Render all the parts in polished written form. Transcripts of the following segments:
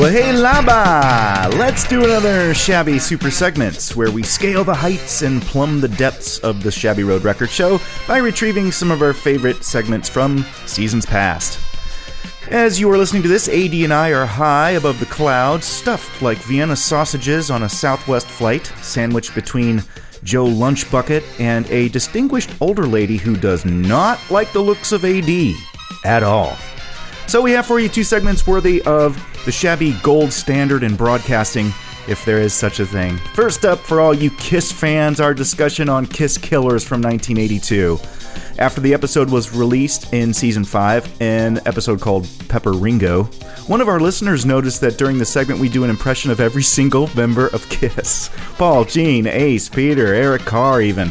Well, hey, Laba! Let's do another Shabby Super Segments, where we scale the heights and plumb the depths of the Shabby Road Record Show by retrieving some of our favorite segments from seasons past. As you are listening to this, AD and I are high above the clouds, stuffed like Vienna sausages on a Southwest flight, sandwiched between Joe Lunchbucket and a distinguished older lady who does not like the looks of AD at all. So we have for you two segments worthy of the Shabby gold standard in broadcasting, if there is such a thing. First up, for all you Kiss fans, our discussion on Kiss Killers from 1982. After the episode was released in Season 5, an episode called Pepper Ringo, one of our listeners noticed that during the segment we do an impression of every single member of Kiss. Paul, Gene, Ace, Peter, Eric Carr even.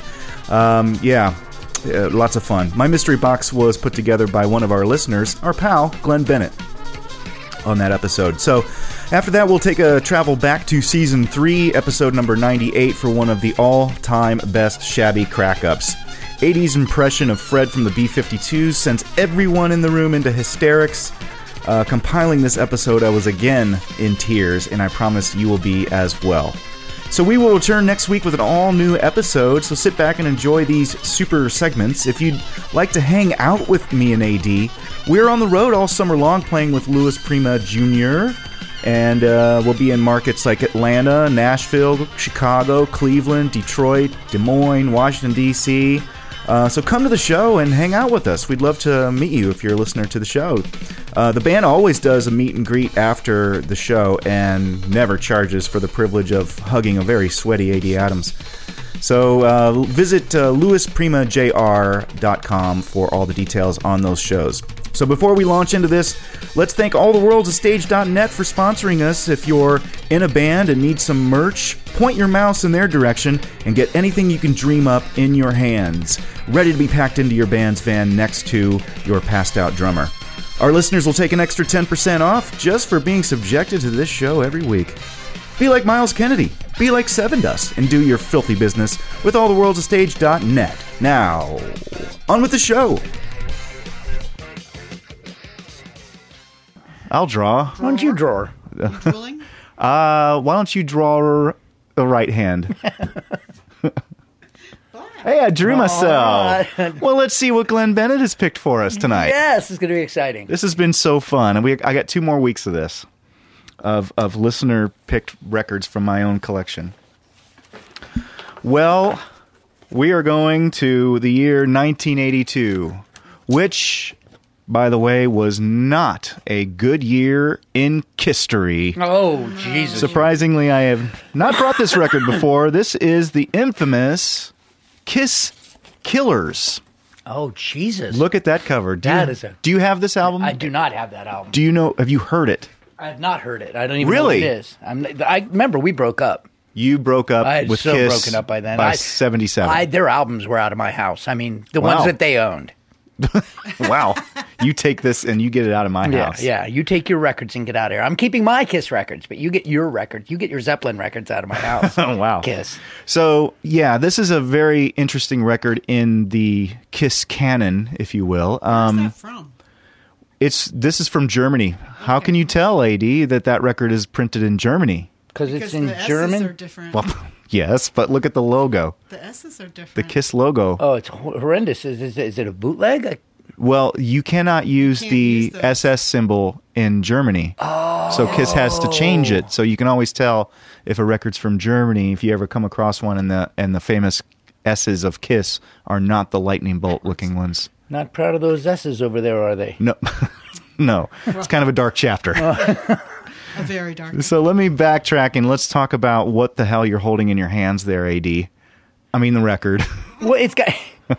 Lots of fun. My mystery box was put together by one of our listeners, our pal, Glenn Bennett, on that episode. So after that, we'll take a travel back to Season 3, episode number 98, for one of the all-time best Shabby crack-ups. 80's impression of Fred from the B-52s sends everyone in the room into hysterics. Compiling this episode, I was again in tears, and I promise you will be as well. So we will return next week with an all-new episode, so sit back and enjoy these super segments. If you'd like to hang out with me and AD, we're on the road all summer long playing with Louis Prima Jr., and we'll be in markets like Atlanta, Nashville, Chicago, Cleveland, Detroit, Des Moines, Washington, D.C., so come to the show and hang out with us. We'd love to meet you if you're a listener to the show. The band always does a meet and greet after the show and never charges for the privilege of hugging a very sweaty A.D. Adams. So visit louisprimajr.com for all the details on those shows. So before we launch into this, let's thank alltheworldsastage.net for sponsoring us. If you're in a band and need some merch, point your mouse in their direction and get anything you can dream up in your hands, ready to be packed into your band's van next to your passed out drummer. Our listeners will take an extra 10% off just for being subjected to this show every week. Be like Miles Kennedy, be like Sevendust, and do your filthy business with alltheworldsastage.net. Now, on with the show. I'll draw. Why don't you draw? You drooling? Why don't you draw the right hand? Hey, I drew myself. Well, let's see what Glenn Bennett has picked for us tonight. Yes, it's going to be exciting. This has been so fun, and I got 2 more weeks of this, of listener-picked records from my own collection. Well, we are going to the year 1982, which, by the way, was not a good year in history. Oh, Jesus. Surprisingly, I have not brought this record before. This is the infamous Kiss Killers. Oh, Jesus. Look at that cover. Do you have this album? I do not have that album. Do you know? Have you heard it? I have not heard it. I don't even Really? know what it is. I remember we broke up. You broke up I had with so Kiss broken up by then. by 77. Their albums were out of my house. I mean, the Wow. ones that they owned. Wow. You take this and you get it out of my house. Yeah. You take your records and get out of here. I'm keeping my Kiss records, but you get your records. You get your Zeppelin records out of my house. Oh, wow. Kiss. So, yeah, this is a very interesting record in the Kiss canon, if you will. Where's that from? This is from Germany. How can you tell, AD, that record is printed in Germany? Because it's the in S's German? are different. Well, yes, but look at the logo. The S's are different. The Kiss logo. Oh, it's horrendous. Is it a bootleg? Well, you cannot use can't the use those. SS symbol in Germany. Oh. So Kiss has to change it. So you can always tell if a record's from Germany if you ever come across one and the famous S's of Kiss are not the lightning bolt looking ones. Not proud of those S's over there, are they? No. No. It's kind of a dark chapter. A very dark. So let me backtrack and let's talk about what the hell you're holding in your hands there, AD. I mean the record. Well, it's got...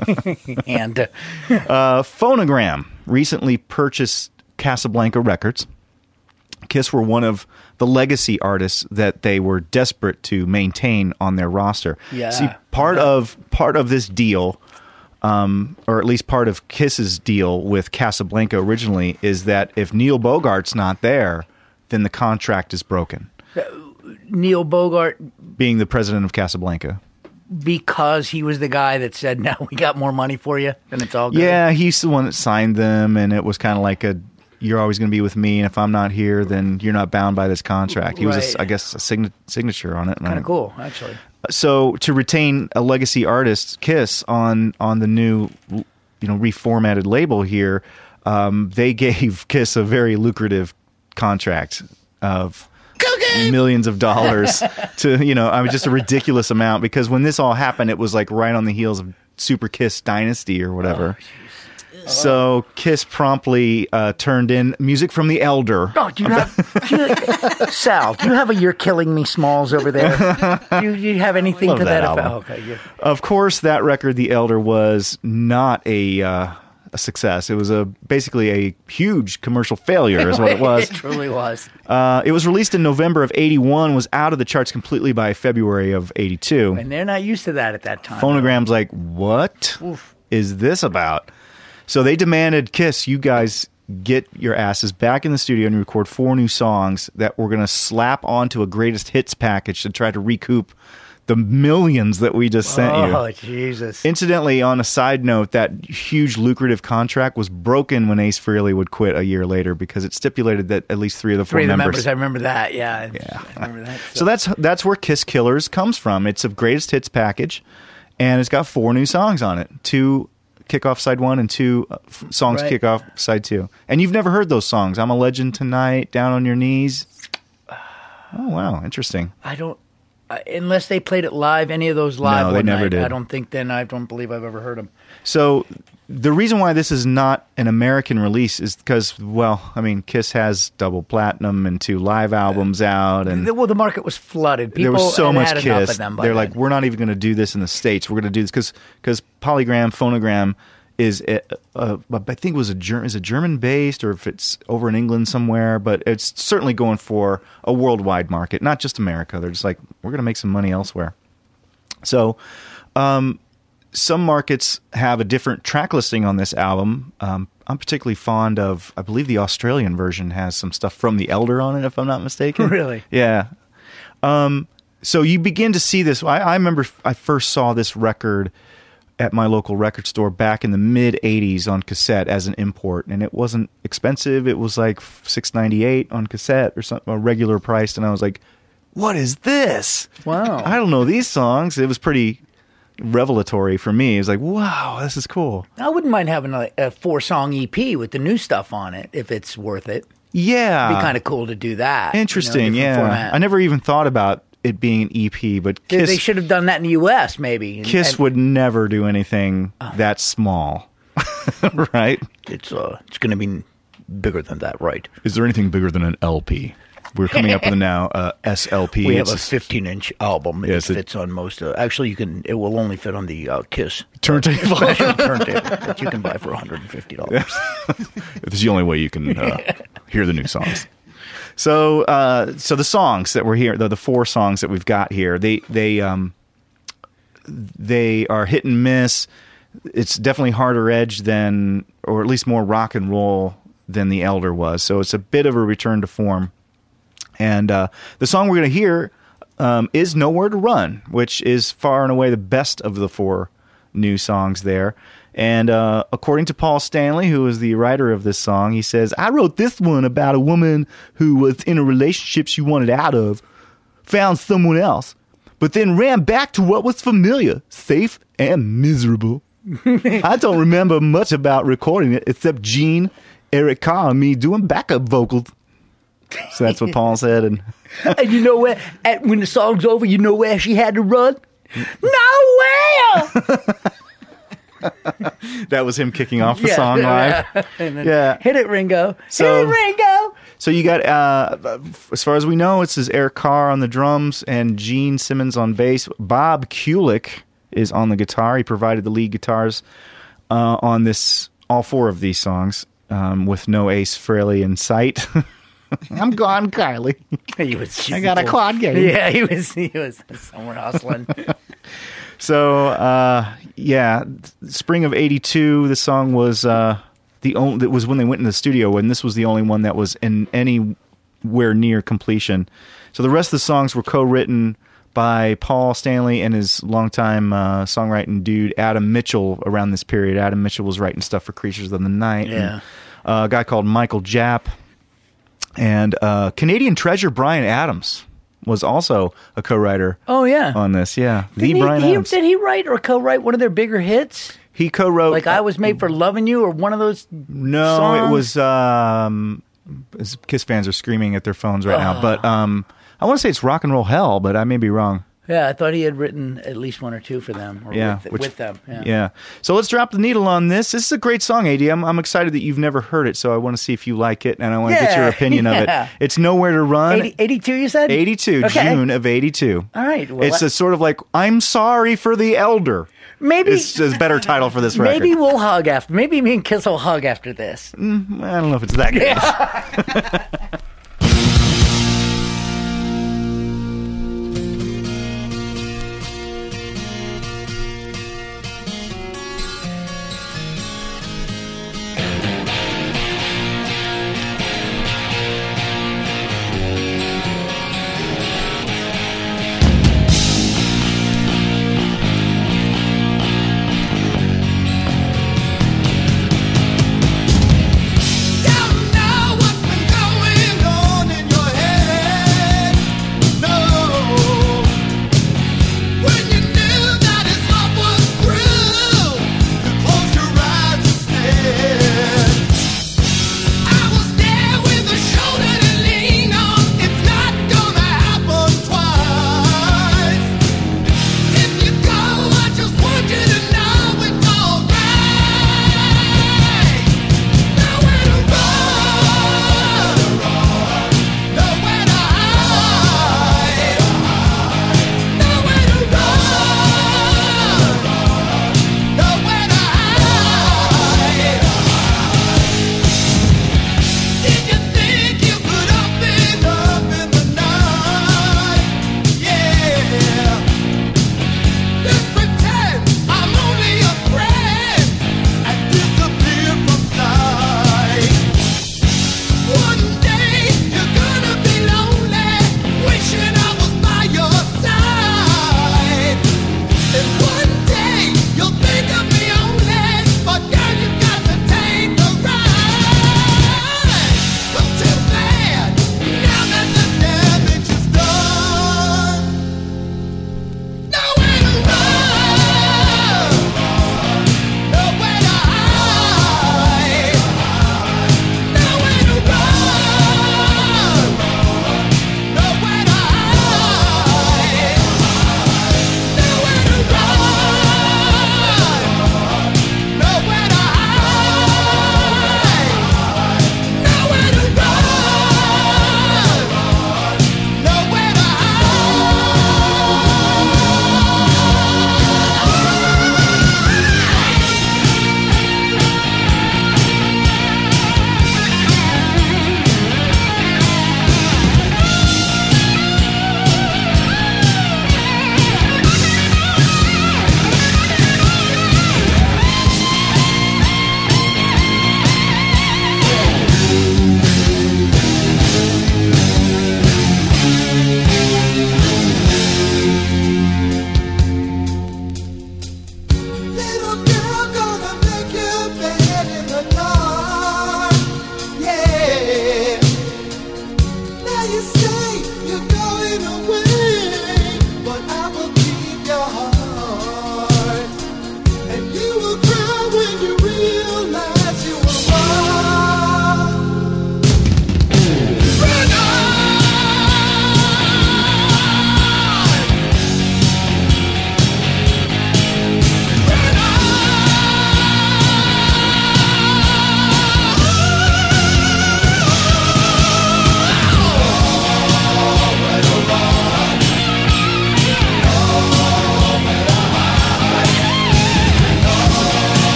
and Phonogram recently purchased Casablanca Records. Kiss were one of the legacy artists that they were desperate to maintain on their roster. Yeah. See, part of this deal, or at least part of Kiss's deal with Casablanca originally, is that if Neil Bogart's not there, then the contract is broken. Neil Bogart, Being the president of Casablanca. because he was the guy that said, "No, we got more money for you," and it's all good. Yeah, he's the one that signed them, and it was kind of like you're always going to be with me, and if I'm not here, then you're not bound by this contract. He was, Right. I guess, a signature on it. Kind of cool, actually. So to retain a legacy artist, Kiss, on the new, reformatted label here, they gave Kiss a very lucrative contract of millions of dollars to, just a ridiculous amount, because when this all happened, it was like right on the heels of Super Kiss Dynasty or whatever. So Kiss promptly turned in music from The Elder. Oh, Sal, do you have a "You're Killing Me" Smalls over there? Do you have anything Love to that that album. effect? Okay, yeah. Of course, that record, The Elder, was not a success. It was basically a huge commercial failure is what it was. It truly was. It was released in November of 81, was out of the charts completely by February of 82. And they're not used to that at that time. Phonogram's like, what is this about? So they demanded, Kiss, you guys get your asses back in the studio and record 4 new songs that we're going to slap onto a greatest hits package to try to recoup the millions that we just sent you. Oh, Jesus. Incidentally, on a side note, that huge lucrative contract was broken when Ace Frehley would quit a year later, because it stipulated that at least 3 of the 4 Three of the members. members, I remember that, yeah. Yeah. I remember that. So that's where Kiss Killers comes from. It's a greatest hits package, and it's got 4 new songs on it. 2 kick off side 1 and 2 songs Right. kick off side 2. And you've never heard those songs. I'm a Legend Tonight, Down on Your Knees. Oh, wow. Interesting. I don't, unless they played it live, any of those live No, they one never night, did. I don't believe I've ever heard them. So the reason why this is not an American release is because, Kiss has double platinum and 2 live albums out, and Well, the market was flooded. People there was so had much had enough Kiss. of them by They're then. like, we're not even going to do this in the States. We're going to do this because Polygram, Phonogram is, I think it was is it German based, or if it's over in England somewhere, but it's certainly going for a worldwide market, not just America. They're just like, we're going to make some money elsewhere. So, some markets have a different track listing on this album. I'm particularly fond of, I believe the Australian version has some stuff from The Elder on it, if I'm not mistaken. Really? Yeah. So you begin to see this. I remember I first saw this record at my local record store back in the mid 80s on cassette as an import, and it wasn't expensive. It was like $6.98 on cassette or something, a regular price, and I was like, what is this? Wow. I don't know these songs. It was pretty revelatory for me. It was like, wow, this is cool. I wouldn't mind having a 4-song EP with the new stuff on it if it's worth it. Yeah. It'd be kind of cool to do that. Interesting, different yeah. format. I never even thought about it being an EP, but Kiss... They should have done that in the U.S. maybe. Kiss would never do anything that small, right? It's going to be bigger than that, right? Is there anything bigger than an LP? We're coming up with now SLP. We have a 15-inch album. Yes, It fits on most. Actually, it will only fit on the Kiss turntable. special turntable that you can buy for $150. It's the only way you can hear the new songs. So the songs that we're here, the 4 songs that we've got here, they are hit and miss. It's definitely harder edge than, or at least more rock and roll than The Elder was. So it's a bit of a return to form. And the song we're going to hear is Nowhere to Run, which is far and away the best of the 4 new songs there. And according to Paul Stanley, who is the writer of this song, he says, I wrote this one about a woman who was in a relationship she wanted out of, found someone else, but then ran back to what was familiar, safe and miserable. I don't remember much about recording it except Gene, Eric Carr, and me doing backup vocals. So that's what Paul said. And And you know where? When the song's over, you know where she had to run? Nowhere! that was him kicking off the song live. And then, Yeah. Hit it, Ringo. So- Hit it, Ringo. So you got, as far as we know, it's Eric Carr on the drums and Gene Simmons on bass. Bob Kulick is on the guitar. He provided the lead guitars on all 4 of these songs with no Ace Frehley in sight. I'm gone, Kylie. I got a quad game. Yeah, he was somewhere hustling. So, spring of '82, the song was that was when they went in the studio, and this was the only one that was in anywhere near completion. So the rest of the songs were co-written by Paul Stanley and his longtime songwriting dude Adam Mitchell around this period. Adam Mitchell was writing stuff for Creatures of the Night. Yeah. a guy called Michael Japp, and Canadian treasure Bryan Adams was also a co-writer. Oh yeah, on this. Yeah, Bryan Adams. Did he write or co-write one of their bigger hits? He co-wrote like "I Was Made for Loving You" or one of those. No, songs? it was. Kiss fans are screaming at their phones right now, but I want to say it's Rock and Roll Hell, but I may be wrong. Yeah, I thought he had written at least one or two for them. Or with them. Yeah. So let's drop the needle on this. This is a great song, AD. I'm excited that you've never heard it, so I want to see if you like it, and I want to get your opinion of it. It's Nowhere to Run. 82, you said? 82, okay. June of 82. All right. Well, it's a sort of like, I'm Sorry for the Elder. Maybe it's a better title for this record. Maybe we'll hug after. Maybe me and Kiss will hug after this. I don't know if it's that good. Don't know what's been going on.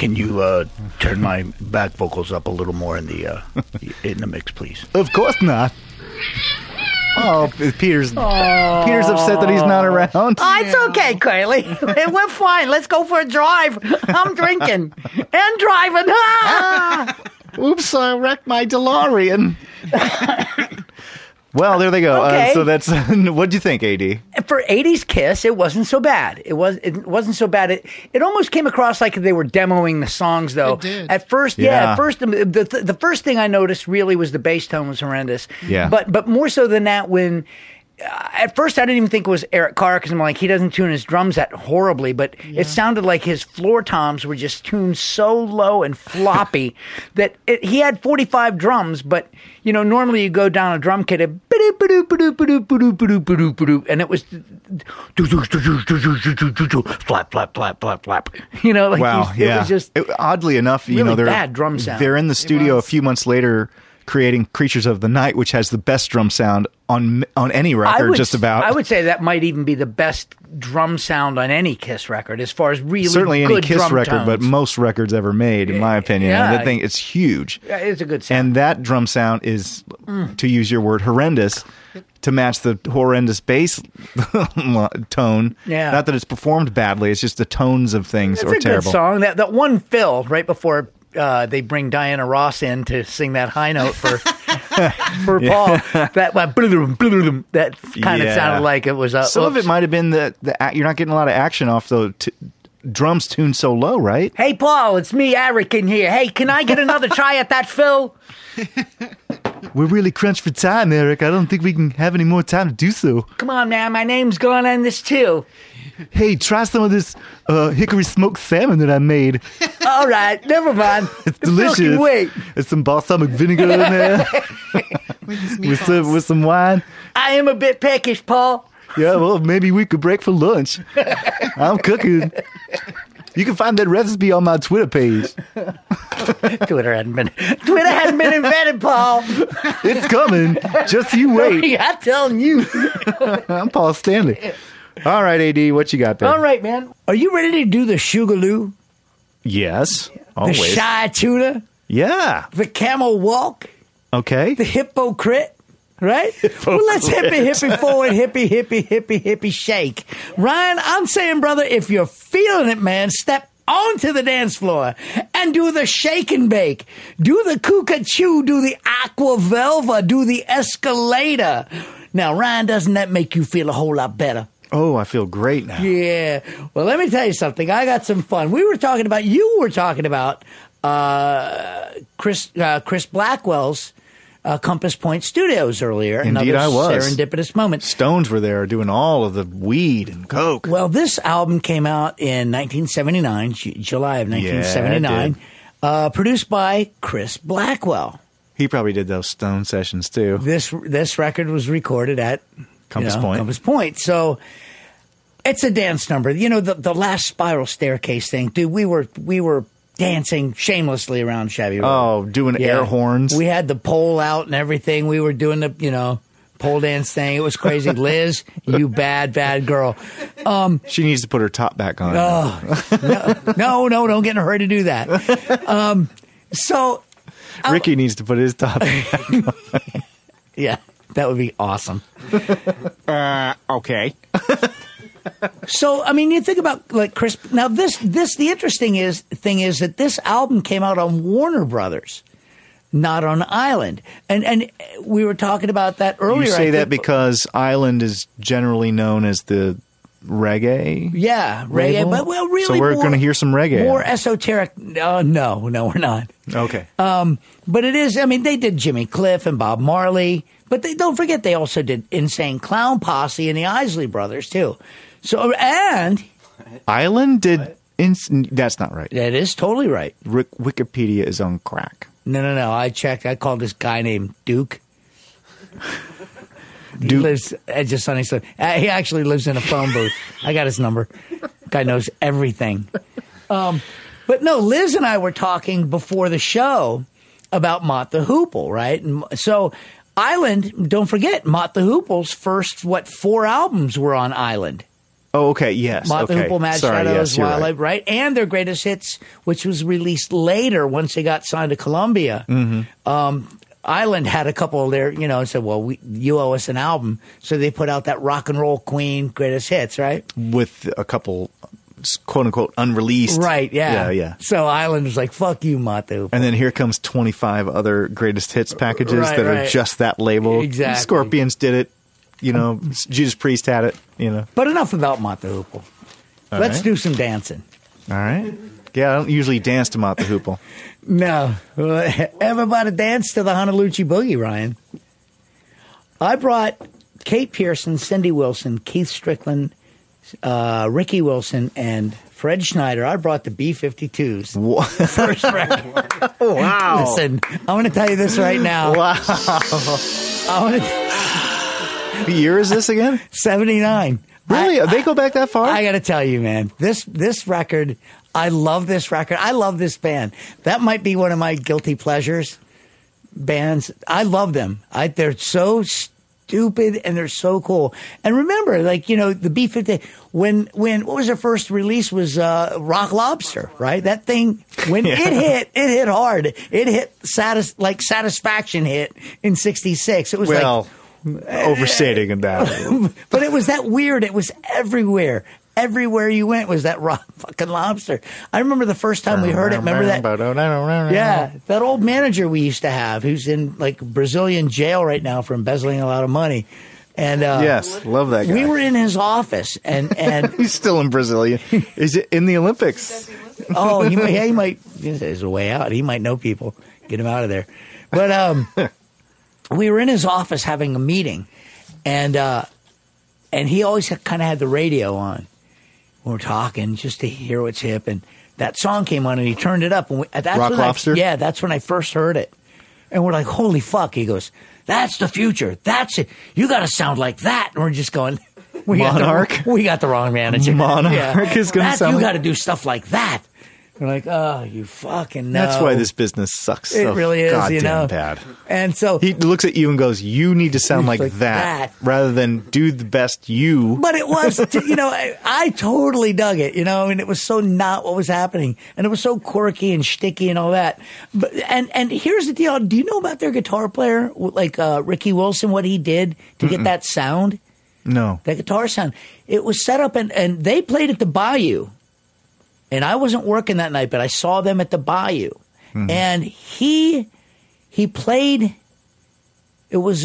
can you turn my back vocals up a little more in the mix, please? Of course not. Oh, Peter's upset that he's not around. Oh, it's okay, Kaylee. We're fine. Let's go for a drive. I'm drinking and driving. Ah! Oops, I wrecked my DeLorean. Well, there they go. Okay. So that's what'd you think, AD? For 80s Kiss, it wasn't so bad. It wasn't so bad. It almost came across like they were demoing the songs, though. It did. At first, Yeah. At first, the first thing I noticed really was the bass tone was horrendous. Yeah. But more so than that, when at first I didn't even think it was Eric Carr because I'm like, he doesn't tune his drums that horribly, but it sounded like his floor toms were just tuned so low and floppy that he had 45 drums, but normally you go down a drum kit and it was flap, flap, flap, flap, flap. Wow, it was just oddly enough, really they're bad drum sound. They're in the studio a few months later creating Creatures of the Night, which has the best drum sound on any record, just about. I would say that might even be the best drum sound on any Kiss record, as far as really certainly good any Kiss drum record, tones. but most records ever made, in my opinion. Yeah. And that thing, it's huge. Yeah, it's a good sound. And that drum sound is, to use your word, horrendous, to match the horrendous bass tone. Yeah. Not that it's performed badly, it's just the tones of things it's are a terrible. good song. That one fill right before they bring Diana Ross in to sing that high note for Paul. That kind of sounded like it was. Some of it might have been the you're not getting a lot of action off the drums tuned so low, right? Hey, Paul, it's me, Eric, in here. Hey, can I get another try at that fill? We're really crunched for time, Eric. I don't think we can have any more time to do so. Come on, man. My name's going on this too. Hey, try some of this hickory smoked salmon that I made. All right, never mind. It's delicious. Wait. There's some balsamic vinegar in there with some wine. I am a bit peckish, Paul. Yeah, well, maybe we could break for lunch. I'm cooking. You can find that recipe on my Twitter page. Twitter hadn't been invented, Paul. It's coming. Just you wait. I'm telling you. I'm Paul Stanley. All right, AD, what you got there? All right, man. Are you ready to do the Sugarloo? Yes, The always. Shy Tuna? Yeah. The Camel Walk? Okay. The Hippocrit? Right? Well, let's hippie forward, hippie shake. Ryan, I'm saying, brother, if you're feeling it, man, step onto the dance floor and do the shake and bake. Do the cucachoo, do the aqua velva, do the escalator. Now, Ryan, doesn't that make you feel a whole lot better? Oh, I feel great now. Yeah. Well, let me tell you something. I got some fun. You were talking about Chris Blackwell's Compass Point Studios earlier. Indeed, Another I was. serendipitous moment. Stones were there doing all of the weed and coke. Well, this album came out in 1979, July of 1979, produced by Chris Blackwell. He probably did those Stone sessions too. This record was recorded at Compass Point. Compass Point. So it's a dance number. The last Spiral Staircase thing, dude. We were dancing shamelessly around Shabby Road. Oh, doing air horns. We had the pole out and everything. We were doing the pole dance thing. It was crazy. Liz, you bad girl. She needs to put her top back on. No, don't get in a hurry to do that. Ricky needs to put his top back on. Yeah, that would be awesome. Okay. So, I mean, you think about like Chris. Now, the interesting thing is that this album came out on Warner Brothers, not on Island, and we were talking about that earlier. You say that because Island is generally known as the reggae. Yeah, reggae, label? but really, so we're going to hear some reggae. More esoteric. No, we're not. Okay. But it is. I mean, they did Jimmy Cliff and Bob Marley, but don't forget they also did Insane Clown Posse and the Isley Brothers too. So and Island did. That's not right. that is totally right. Wikipedia is on crack. No. I checked. I called this guy named Duke. He Duke. lives at just Sunny Slope. He actually lives in a phone booth. I got his number. Guy knows everything. But no, Liz and I were talking before the show about Mott the Hoople, right? And so Island, don't forget, Mott the Hoople's first, 4 albums were on Island. Oh, okay. Yes. Mott the okay. Hoople, Mad Sorry, Shadows, yes, you're Wildlife, right? And their greatest hits, which was released later once they got signed to Columbia. Island had a couple of their, said, well, you owe us an album. So they put out that Rock and Roll Queen greatest hits, right? With a couple, quote unquote, unreleased. Right, yeah. Yeah. So Island was like, fuck you, Mott the Hoople. And then here comes 25 other greatest hits packages that are just that label. Exactly. Scorpions did it. Judas Priest had it. But enough about Mott the Hoople. Let's do some dancing. All right. Yeah, I don't usually dance to Mott the Hoople. No. Everybody dance to the Honolulu Boogie, Ryan. I brought Kate Pearson, Cindy Wilson, Keith Strickland, Ricky Wilson, and Fred Schneider. I brought the B-52s. First record. Wow. Listen, I'm going to tell you this right now. Wow. What year is this again? 79. Really? They go back that far? I got to tell you, man, this record, I love this record. I love this band. That might be one of my guilty pleasures bands. I love them. They're so stupid and they're so cool. And remember, the B-50, when what was their first release was Rock Lobster, right? That thing, when it hit hard. It hit Satisfaction hit in 66. It was overstating that. But it was that weird. It was everywhere. Everywhere you went was that Rock fucking Lobster. I remember the first time we heard it. Remember that? Yeah, that old manager we used to have, who's in Brazilian jail right now for embezzling a lot of money. And yes, love that guy. We were in his office, and he's still in Brazilian. Is it in the Olympics? Oh, he might. There's a way out. He might know people. Get him out of there. But we were in his office having a meeting, and he always kind of had the radio on. We were talking just to hear what's hip, and that song came on, and he turned it up. And Rock Lobster? That's when I first heard it. And we're like, holy fuck. He goes, that's the future. That's it. You got to sound like that. And we're just going, Monarch? We got the wrong manager. Monarch is going to sound you got to do stuff like that. We're like, oh, you fucking know. That's why this business sucks so it really is, goddamn bad. And so he looks at you and goes, you need to sound like that rather than do the best you. But it was, I totally dug it, and it was so not what was happening. And it was so quirky and shticky and all that. But and here's the deal. Do you know about their guitar player, Ricky Wilson, what he did to get that sound? No. That guitar sound. It was set up and they played at the Bayou. And I wasn't working that night, but I saw them at the Bayou. Mm-hmm. And he played, it was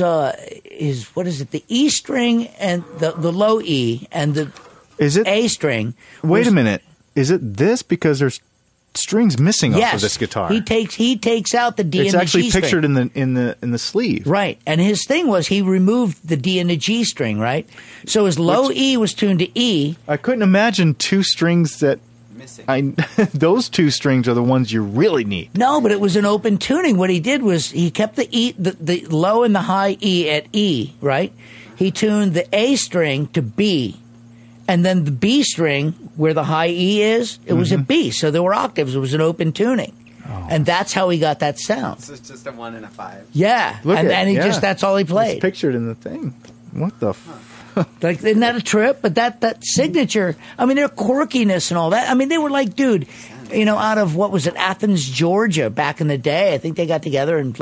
the E string and the low E and the A string. Wait a minute. Is it this? Because there's strings missing off of this guitar. He takes out the D and the G string. It's actually pictured in the sleeve. Right. And his thing was he removed the D and the G string, right? So his low E was tuned to E. I couldn't imagine two strings that those two strings are the ones you really need. No, but it was an open tuning. What he did was he kept the E, the low and the high E at E, right? He tuned the A string to B, and then the B string where the high E is, it was a B. So there were octaves. It was an open tuning, and that's how he got that sound. So it's just a 1 and a 5. Yeah, that's all he played. It's pictured in the thing. What the. Isn't that a trip? But that signature, their quirkiness and all that. They were like, dude, out of, what was it, Athens, Georgia back in the day. I think they got together in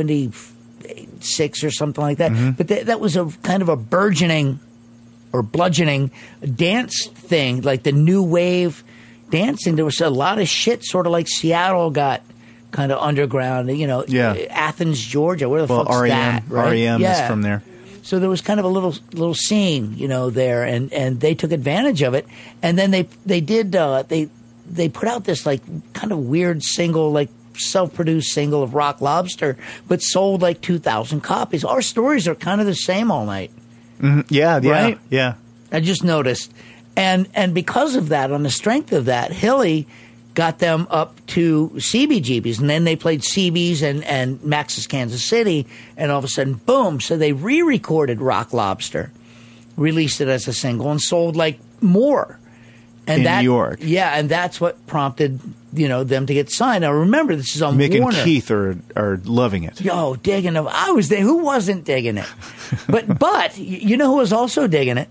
76 or something like that. Mm-hmm. But that was a kind of a burgeoning or bludgeoning dance thing, like the new wave dancing. There was a lot of shit, sort of like Seattle got kind of underground, Athens, Georgia. Where the fuck's that? Right? REM is from there. So there was kind of a little scene, there, and they took advantage of it. And then they put out this kind of weird single, self-produced single of Rock Lobster, but sold 2,000 copies. Our stories are kind of the same all night. Mm-hmm. Yeah, right? Yeah. I just noticed, and because of that, on the strength of that, Hilly got them up to CBGB's, and then they played CB's and Max's Kansas City, and all of a sudden, boom! So they re-recorded Rock Lobster, released it as a single, and sold more. And in New York, yeah, and that's what prompted them to get signed. Now remember, this is on Mick Warner. and Keith are loving it. Yo, digging it. I was there. Who wasn't digging it? But you know who was also digging it?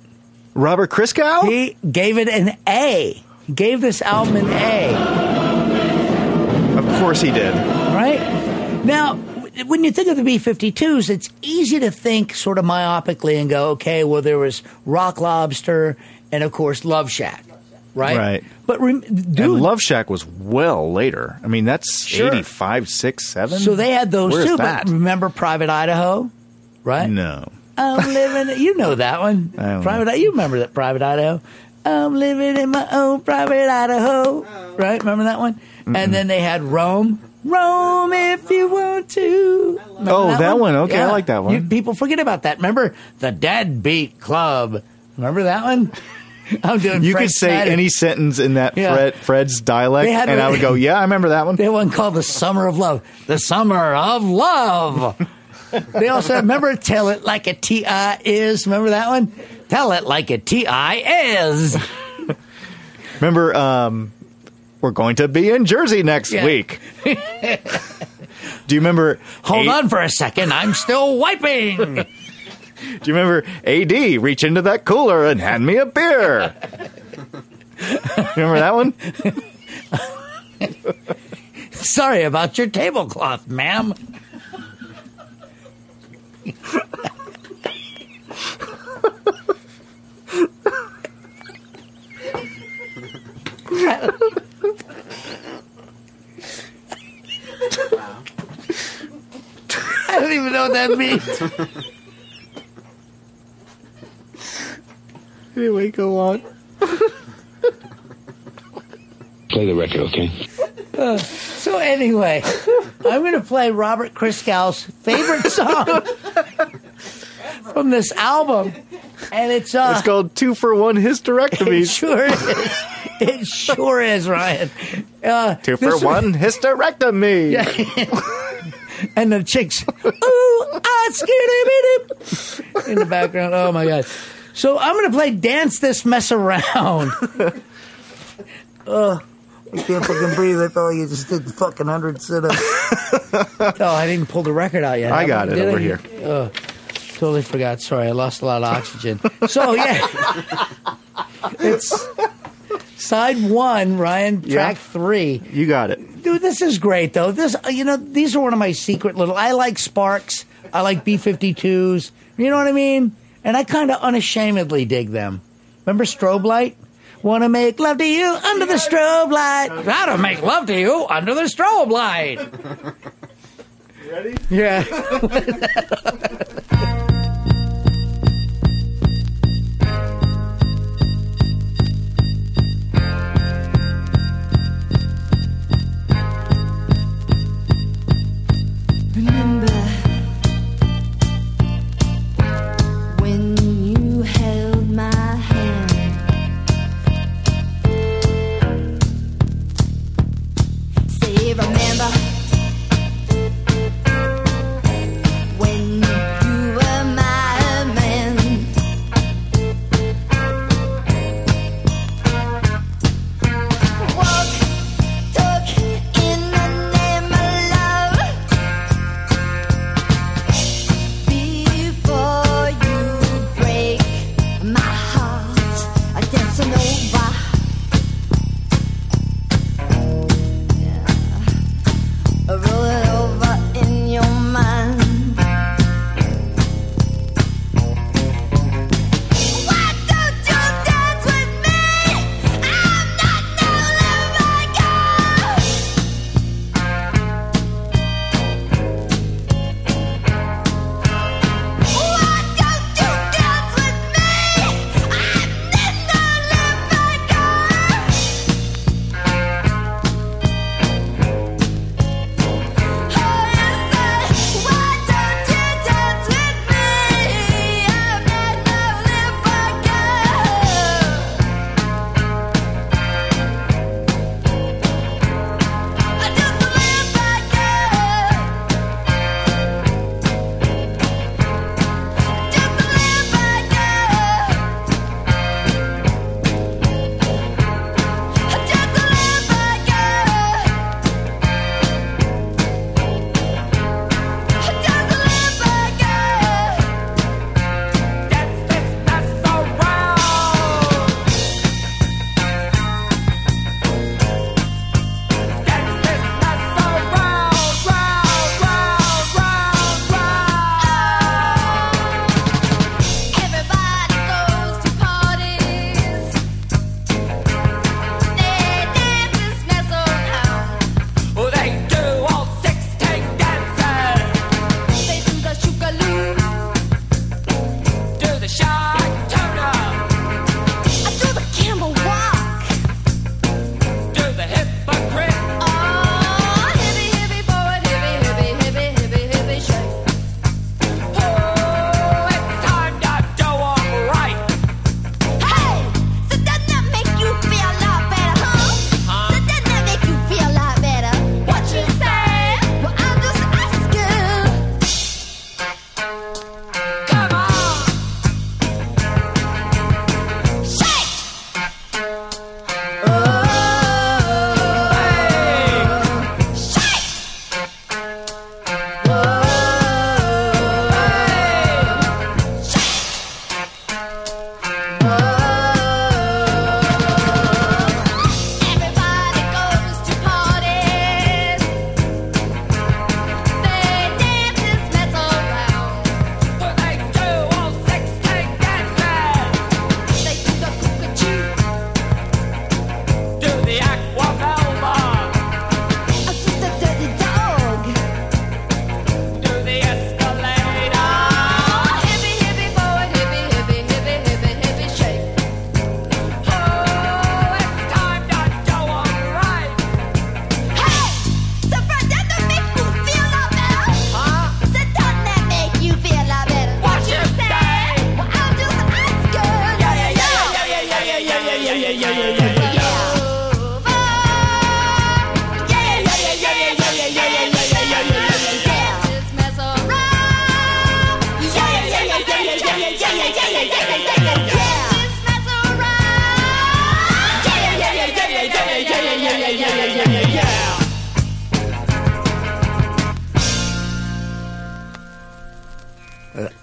Robert Christgau? He gave it an A. He gave this album an A. Of course he did. Right? Now, when you think of the B-52s, it's easy to think sort of myopically and go, okay, well, there was Rock Lobster and, of course, Love Shack. Right? Right. But, dude. And Love Shack was well later. I mean, that's Sure. 85, 6, 7. So they had those Where's too. that? But remember Private Idaho? Right? No. I'm living. You know that one. I don't Private. You remember that Private Idaho? I'm living in my own Private Idaho. Right? Remember that one? And then they had Rome. Rome, if you want to. Remember Oh, that one? Okay, I like that one. People forget about that. Remember the Deadbeat Club? Remember that one? I'm doing. You Fred could say Snyder. any sentence in that Yeah. Fred's dialect, They had and one- I would go, yeah, I remember that one. They had one called The Summer of Love. The Summer of Love. They also remember Tell It Like a T.I. Is. Remember that one? Tell It Like a T.I. Is. Remember, we're going to be in Jersey next Yeah. week. Do you remember? Hold on for a second. I'm still wiping. Do you remember AD reach into that cooler and hand me a beer? Remember that one? Sorry about your tablecloth, ma'am. I don't even know what that means. Anyway, go on. Play the record, okay? So anyway, I'm going to play Robert Christgau's favorite song from this album, and it's It's called 2-for-1 it hysterectomies. sure is. It sure is, Ryan. 2-for-1 hysterectomy. And the chicks, ooh, in the background. Oh my god! So I'm going to play "Dance This Mess Around." I can't fucking breathe. I thought you just did fucking 100 sit-ups. Oh, I didn't pull the record out yet. I got it Did over I? here. Oh, totally forgot. Sorry, I lost a lot of oxygen. So yeah, it's side 1, Ryan. Track 3. You got it. Dude, this is great though. This, these are one of my secret little. I like Sparks. I like B-52s. You know what I mean? And I kind of unashamedly dig them. Remember Strobe Light? Want to make love to you under the strobe light. Gotta make love to you under the strobe light. Ready? Yeah. Remember when you held my hand? Say, remember when you were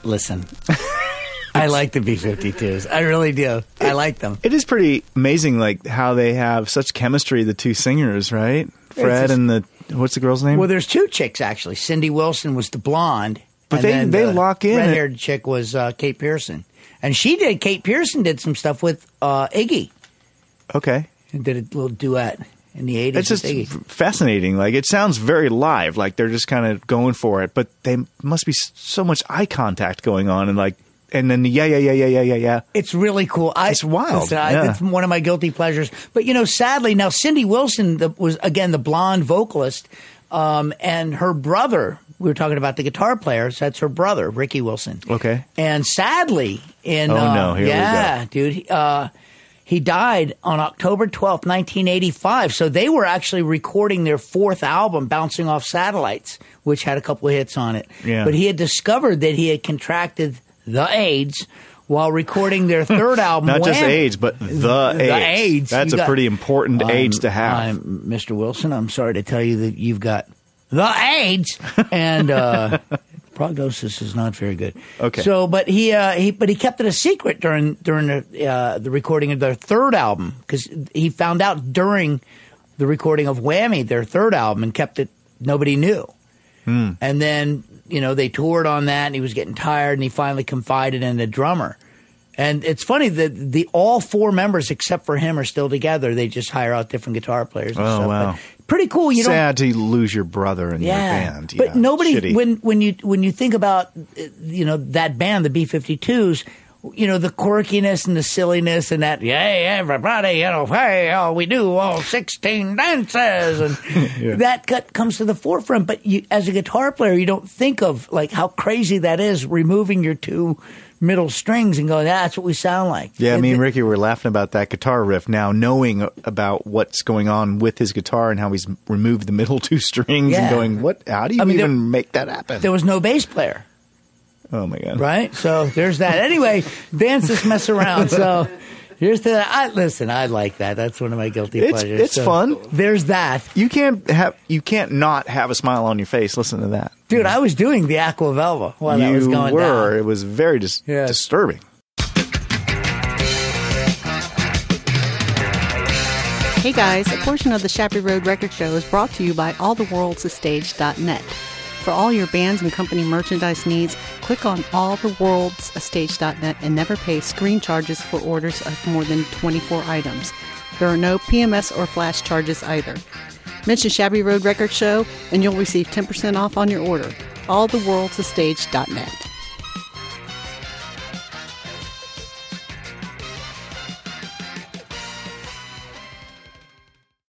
Listen, I like the B-52s. I really do. I like them. It is pretty amazing, like how they have such chemistry. The two singers, right? Fred and what's the girl's name? Well, there's two chicks actually. Cindy Wilson was the blonde, but and they then lock in. Red-haired chick was Kate Pearson, and Kate Pearson did some stuff with Iggy. Okay, and did a little duet in the 80s. It's just with Iggy. fascinating. Like, it sounds very live. Like they're just kind of going for it, but they must be so much eye contact going on, and then yeah. It's really cool. It's wild. Listen, Yeah. It's one of my guilty pleasures. But sadly, now Cindy Wilson was again the blonde vocalist, and her brother. We were talking about the guitar player. So that's her brother, Ricky Wilson. Okay. And sadly, here we go. Dude, he died on October 12th, 1985. So they were actually recording their fourth album, Bouncing Off Satellites, which had a couple of hits on it. Yeah. But he had discovered that he had contracted the AIDS while recording their third album. Not just Wham! AIDS, but the AIDS. That's a pretty important AIDS to have. Mr. Wilson, I'm sorry to tell you that you've got the AIDS, and prognosis is not very good. Okay. So, but he kept it a secret during the recording of their third album, because he found out during the recording of Whammy, their third album, and kept it. Nobody knew. And then they toured on that, and he was getting tired, and he finally confided in the drummer. And it's funny that all four members except for him are still together. They just hire out different guitar players and stuff. Wow. But pretty cool. Sad to lose your brother in your band. But nobody, Shitty. when you think about that band, the B-52s, the quirkiness and the silliness and that, everybody, hey, we do all 16 dances, and that comes to the forefront. But as a guitar player, you don't think of like how crazy that is, removing your two middle strings and going, that's what we sound like. Yeah, me and Ricky were laughing about that guitar riff now, knowing about what's going on with his guitar and how he's removed the middle two strings and going, how do you even make that happen? There was no bass player. Oh, my God. Right? So there's that. Anyway, dance this mess around. So here's I like that. That's one of my guilty pleasures. It's fun. There's that. You can't not have a smile on your face. Listen to that. Dude, I was doing the Aqua Velva while that was going down. It was very disturbing. Hey guys, a portion of the Shabby Road Record Show is brought to you by alltheworldsastage.net. For all your bands and company merchandise needs, click on alltheworldsastage.net and never pay screen charges for orders of more than 24 items. There are no PMS or flash charges either. Mention Shabby Road Record Show and you'll receive 10% off on your order. alltheworldsastage.net.